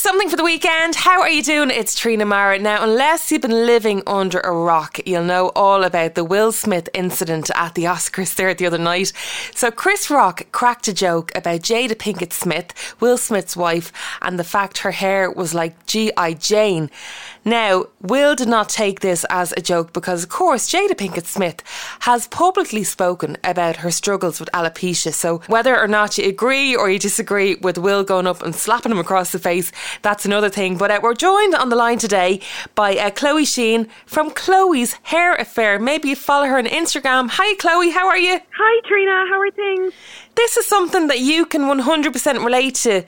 Something for the weekend. How are you doing? It's Trina Mara. Now, unless you've been living under a rock, you'll know all about the Will Smith incident at the Oscars there the other night. So Chris Rock cracked a joke about Jada Pinkett Smith, Will Smith's wife, and the fact her hair was like G.I. Jane. Now, Will did not take this as a joke because, of course, Jada Pinkett Smith has publicly spoken about her struggles with alopecia. So whether or not you agree or you disagree with Will going up and slapping him across the face, that's another thing. But we're joined on the line today by Chloe Sheehan from Chloe's Hair Affair. Maybe you follow her on Instagram. Hi, Chloe. How are you? Hi, Trina. How are things? This is something that you can 100% relate to,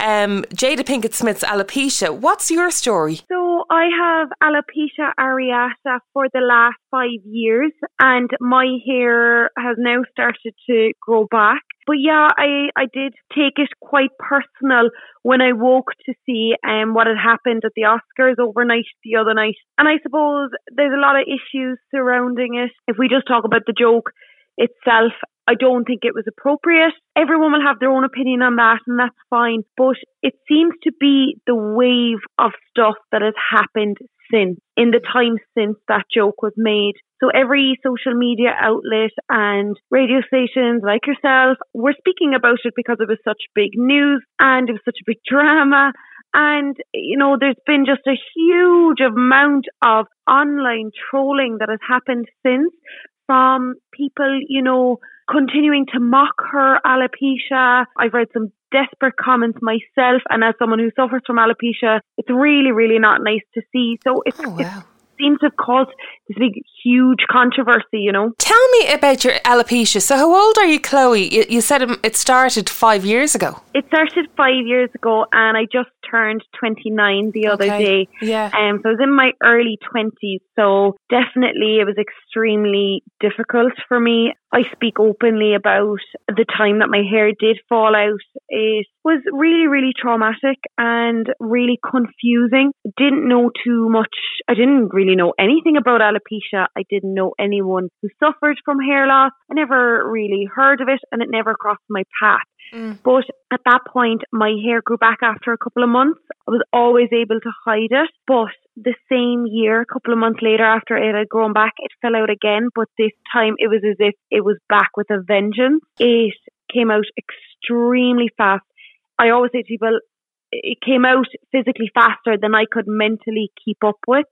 Jada Pinkett Smith's alopecia. What's your story? So I have alopecia areata for the last 5 years and my hair has now started to grow back. But yeah, I did take it quite personal when I woke to see what had happened at the Oscars overnight the other night. And I suppose there's a lot of issues surrounding it. If we just talk about the joke itself, I don't think it was appropriate. Everyone will have their own opinion on that, and that's fine. But it seems to be the wave of stuff that has happened since, in the time since that joke was made. So every social media outlet and radio stations like yourself were speaking about it because it was such big news and it was such a big drama. And, you know, there's been just a huge amount of online trolling that has happened since, from people, you know, continuing to mock her alopecia. I've read some desperate comments myself, and as someone who suffers from alopecia, it's really, really not nice to see. So it seems to have caused this big, huge controversy, you know. Tell me about your alopecia. So how old are you, Chloe? You said it started 5 years ago. It started 5 years ago and I just turned 29 the other day. Yeah. So I was in my early 20s. So definitely it was extremely difficult for me. I speak openly about the time that my hair did fall out. It was really, really traumatic and really confusing. I didn't know too much. I didn't really know anything about alopecia. I didn't know anyone who suffered from hair loss. I never really heard of it and it never crossed my path. But at that point, my hair grew back after a couple of months. I was always able to hide it. But the same year, a couple of months later, after it had grown back, it fell out again. But this time, it was as if it was back with a vengeance. It came out extremely fast. I always say to people, it came out physically faster than I could mentally keep up with.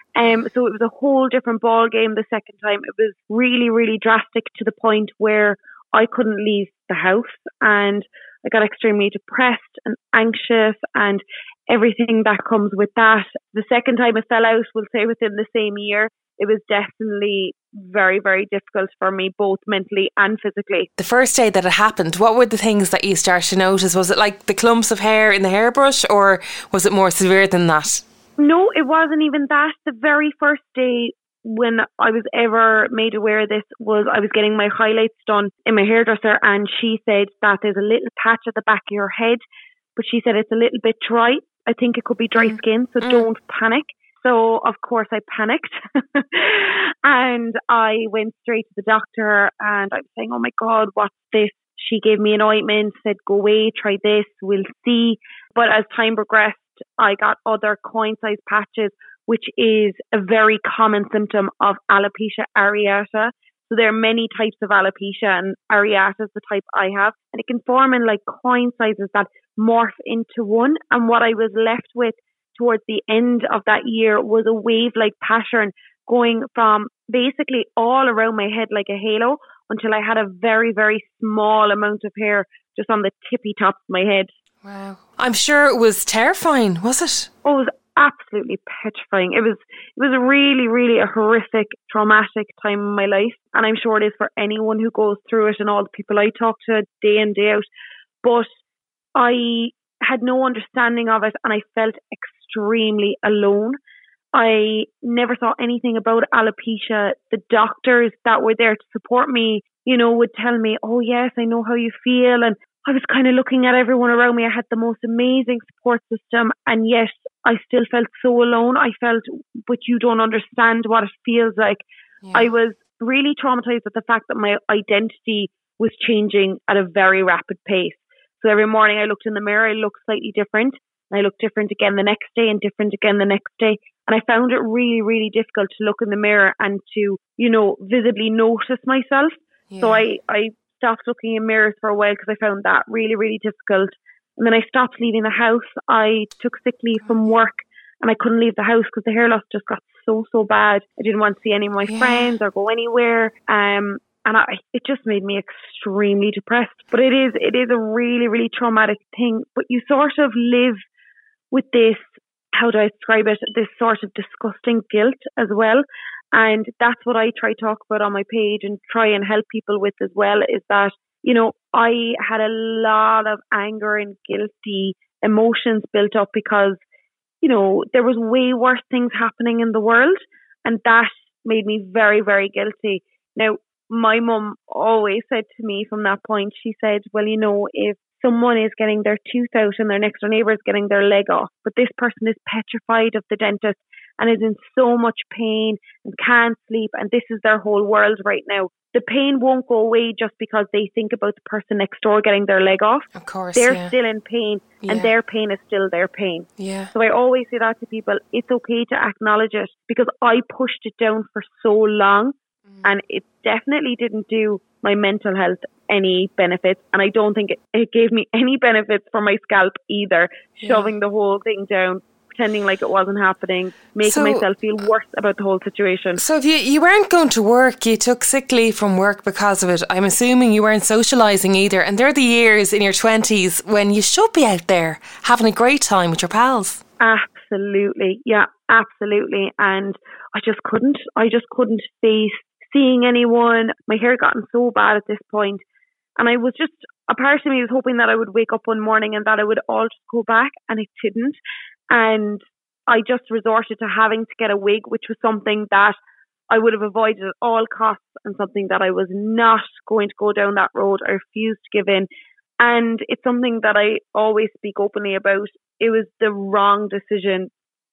So it was a whole different ball game the second time. It was really, really drastic to the point where I couldn't leave the house and I got extremely depressed and anxious and everything that comes with that. The second time it fell out, we'll say within the same year, it was definitely very, very difficult for me, both mentally and physically. The first day that it happened, what were the things that you started to notice? Was it like the clumps of hair in the hairbrush or was it more severe than that? No, it wasn't even that. The very first day when I was ever made aware of this was I was getting my highlights done in my hairdresser and she said that there's a little patch at the back of your head, but she said it's a little bit dry. I think it could be dry skin, so don't panic. So of course I panicked and I went straight to the doctor and I was saying, oh my God, what's this? She gave me an ointment, said go away, try this, we'll see. But as time progressed, I got other coin-sized patches, which is a very common symptom of alopecia areata. So there are many types of alopecia and areata is the type I have. And it can form in like coin sizes that morph into one. And what I was left with towards the end of that year was a wave-like pattern going from basically all around my head like a halo until I had a very, very small amount of hair just on the tippy tops of my head. Wow. I'm sure it was terrifying, was it? Oh, it was absolutely petrifying. It was really, really a horrific, traumatic time in my life. And I'm sure it is for anyone who goes through it and all the people I talk to day in, day out. But I had no understanding of it and I felt extremely alone. I never saw anything about alopecia. The doctors that were there to support me, you know, would tell me, oh yes, I know how you feel. And I was kind of looking at everyone around me. I had the most amazing support system and yet I still felt so alone. I felt, but you don't understand what it feels like. Yeah. I was really traumatized at the fact that my identity was changing at a very rapid pace. So every morning I looked in the mirror, I looked slightly different. and I looked different again the next day and different again the next day. And I found it really, really difficult to look in the mirror and to, visibly notice myself. Yeah. So I stopped looking in mirrors for a while because I found that really, really difficult. And then I stopped leaving the house. I took sick leave from work and I couldn't leave the house because the hair loss just got so, so bad. I didn't want to see any of my friends or go anywhere. It just made me extremely depressed. But it is a really, really traumatic thing. But you sort of live with this, how do I describe it, this sort of disgusting guilt as well. And that's what I try to talk about on my page and try and help people with as well, is that, I had a lot of anger and guilty emotions built up because, there was way worse things happening in the world. And that made me very, very guilty. Now, my mum always said to me from that point, she said, well, if someone is getting their tooth out and their next door neighbour is getting their leg off, but this person is petrified of the dentist and is in so much pain and can't sleep, and this is their whole world right now. The pain won't go away just because they think about the person next door getting their leg off. Of course, they're still in pain, and their pain is still their pain. Yeah. So I always say that to people, it's okay to acknowledge it, because I pushed it down for so long, and it definitely didn't do my mental health any benefits, and I don't think it gave me any benefits for my scalp either, shoving the whole thing down, pretending like it wasn't happening, making myself feel worse about the whole situation. So if you weren't going to work, you took sick leave from work because of it, I'm assuming you weren't socialising either, and they're the years in your 20s when you should be out there having a great time with your pals. Absolutely, yeah, absolutely. And I just couldn't face seeing anyone. My hair had gotten so bad at this point, and I was just, a part of me was hoping that I would wake up one morning and that it would all just go back, and it didn't. And I just resorted to having to get a wig, which was something that I would have avoided at all costs and something that I was not going to go down that road. I refused to give in. And it's something that I always speak openly about. It was the wrong decision,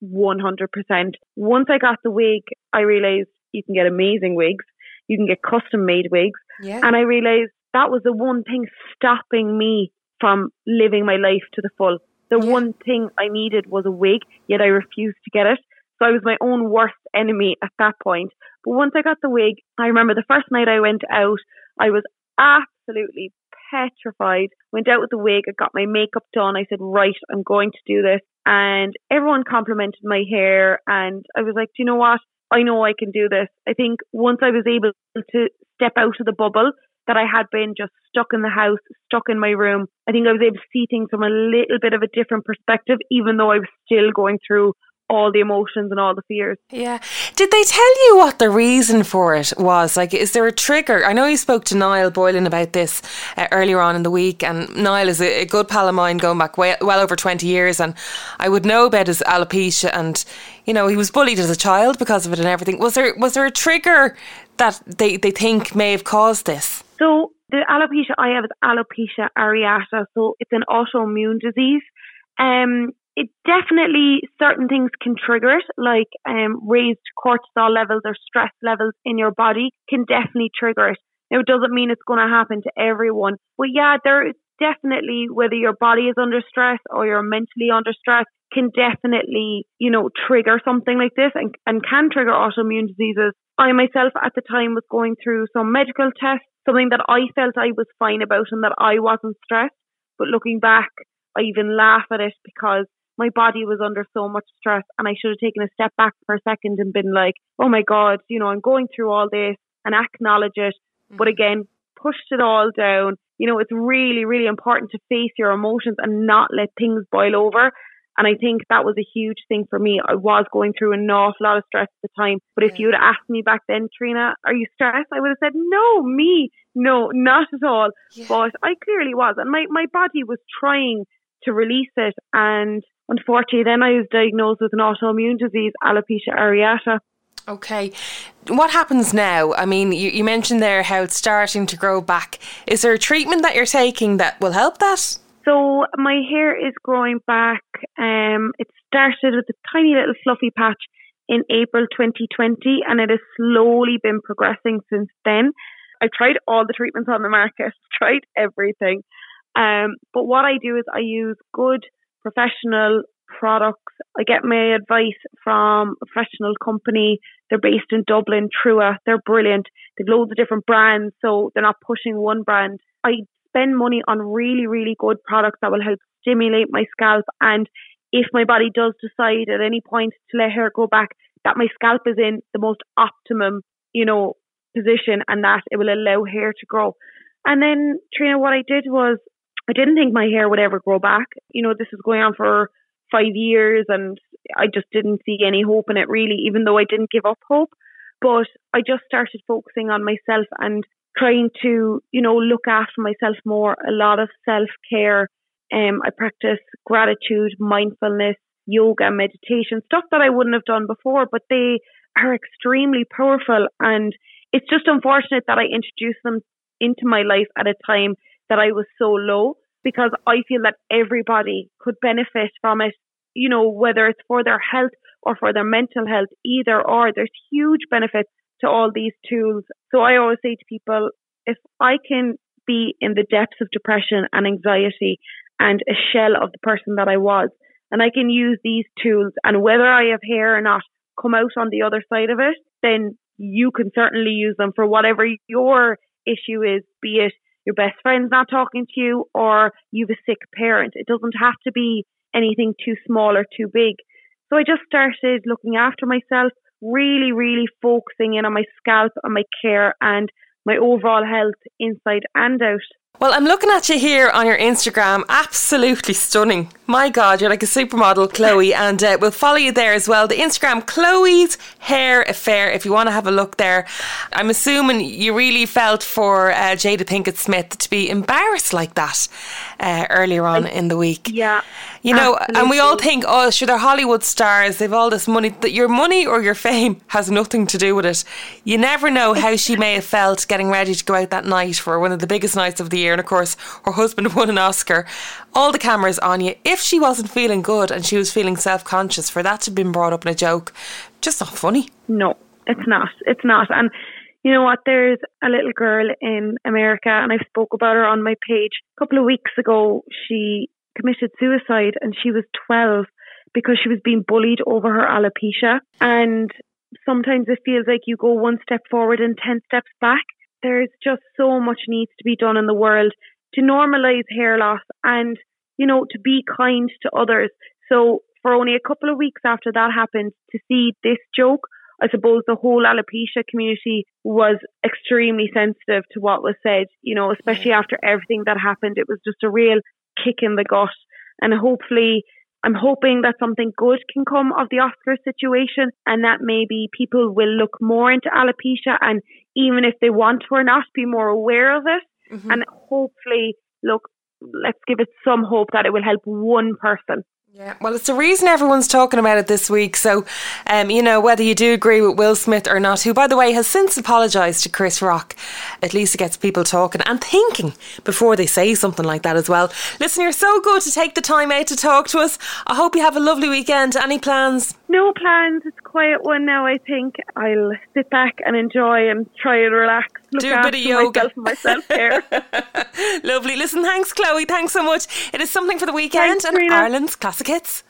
100%. Once I got the wig, I realised you can get amazing wigs. You can get custom made wigs. Yeah. And I realised that was the one thing stopping me from living my life to the full. The one thing I needed was a wig, yet I refused to get it. So I was my own worst enemy at that point. But once I got the wig, I remember the first night I went out, I was absolutely petrified. Went out with the wig, I got my makeup done. I said, right, I'm going to do this. And everyone complimented my hair. And I was like, do you know what? I know I can do this. I think once I was able to step out of the bubble that I had been just stuck in the house, stuck in my room, I think I was able to see things from a little bit of a different perspective, even though I was still going through all the emotions and all the fears. Yeah. Did they tell you what the reason for it was? Like, is there a trigger? I know you spoke to Niall Boylan about this earlier on in the week, and Niall is a good pal of mine going back well over 20 years, and I would know about his alopecia, and, he was bullied as a child because of it and everything. Was there a trigger that they think may have caused this? So the alopecia I have is alopecia areata, so it's an autoimmune disease. It definitely, certain things can trigger it, like raised cortisol levels or stress levels in your body can definitely trigger it. Now, it doesn't mean it's going to happen to everyone, but yeah, there is definitely, whether your body is under stress or you're mentally under stress, can definitely, trigger something like this and can trigger autoimmune diseases. I myself at the time was going through some medical tests, something that I felt I was fine about and that I wasn't stressed. But looking back, I even laugh at it because my body was under so much stress, and I should have taken a step back for a second and been like, oh my God, I'm going through all this, and acknowledge it. But again, pushed it all down. It's really, really important to face your emotions and not let things boil over. And I think that was a huge thing for me. I was going through an awful lot of stress at the time. But if you would have asked me back then, Trina, are you stressed? I would have said, no, not at all. Yeah. But I clearly was. And my body was trying to release it. And unfortunately, then I was diagnosed with an autoimmune disease, alopecia areata. Okay. What happens now? I mean, you mentioned there how it's starting to grow back. Is there a treatment that you're taking that will help that? So my hair is growing back. It started with a tiny little fluffy patch in April 2020, and it has slowly been progressing since then. I've tried all the treatments on the market, tried everything. But what I do is I use good professional products. I get my advice from a professional company. They're based in Dublin, Trua. They're brilliant. They've loads of different brands, so they're not pushing one brand. I spend money on really, really good products that will help stimulate my scalp. And if my body does decide at any point to let hair grow back, that my scalp is in the most optimum, position, and that it will allow hair to grow. And then, Trina, what I did was I didn't think my hair would ever grow back. This is going on for 5 years and I just didn't see any hope in it really, even though I didn't give up hope. But I just started focusing on myself and trying to, look after myself more, a lot of self-care. I practice gratitude, mindfulness, yoga, meditation, stuff that I wouldn't have done before, but they are extremely powerful. And it's just unfortunate that I introduced them into my life at a time that I was so low, because I feel that everybody could benefit from it, whether it's for their health or for their mental health, either or. There's huge benefits to all these tools. So I always say to people, if I can be in the depths of depression and anxiety and a shell of the person that I was, and I can use these tools, and whether I have hair or not, come out on the other side of it, then you can certainly use them for whatever your issue is, be it your best friend's not talking to you or you have a sick parent. It doesn't have to be anything too small or too big. So I just started looking after myself, really, really focusing in on my scalp and my care and my overall health inside and out. Well, I'm looking at you here on your Instagram. Absolutely stunning. My God, you're like a supermodel, Chloe. And we'll follow you there as well. The Instagram, Chloe's Hair Affair, if you want to have a look there. I'm assuming you really felt for Jada Pinkett Smith to be embarrassed like that earlier on in the week. Yeah. Absolutely. And we all think, they're Hollywood stars, they've all this money. That your money or your fame has nothing to do with it. You never know how she may have felt getting ready to go out that night for one of the biggest nights of the year. And of course, her husband won an Oscar. All the cameras on you. If she wasn't feeling good and she was feeling self-conscious, for that to have been brought up in a joke, just not funny. No, it's not. It's not. And you know what? There's a little girl in America, and I spoke about her on my page a couple of weeks ago. She committed suicide and she was 12 because she was being bullied over her alopecia. And sometimes it feels like you go one step forward and 10 steps back. There's just so much needs to be done in the world to normalise hair loss and, to be kind to others. So for only a couple of weeks after that happened, to see this joke, I suppose the whole alopecia community was extremely sensitive to what was said, especially after everything that happened. It was just a real kick in the gut. And hopefully, I'm hoping that something good can come of the Oscar situation, and that maybe people will look more into alopecia, and even if they want to or not, be more aware of it. Mm-hmm. And hopefully, let's give it some hope that it will help one person. Yeah, well, it's the reason everyone's talking about it this week. So, whether you do agree with Will Smith or not, who, by the way, has since apologised to Chris Rock, at least it gets people talking and thinking before they say something like that as well. Listen, you're so good to take the time out to talk to us. I hope you have a lovely weekend. Any plans? No plans. It's a quiet one now, I think. I'll sit back and enjoy and try and relax. Do a bit of yoga. Myself here. Lovely. Listen, thanks, Chloe. Thanks so much. It is Something for the Weekend. Thanks, and Karina. Ireland's Classic Hits.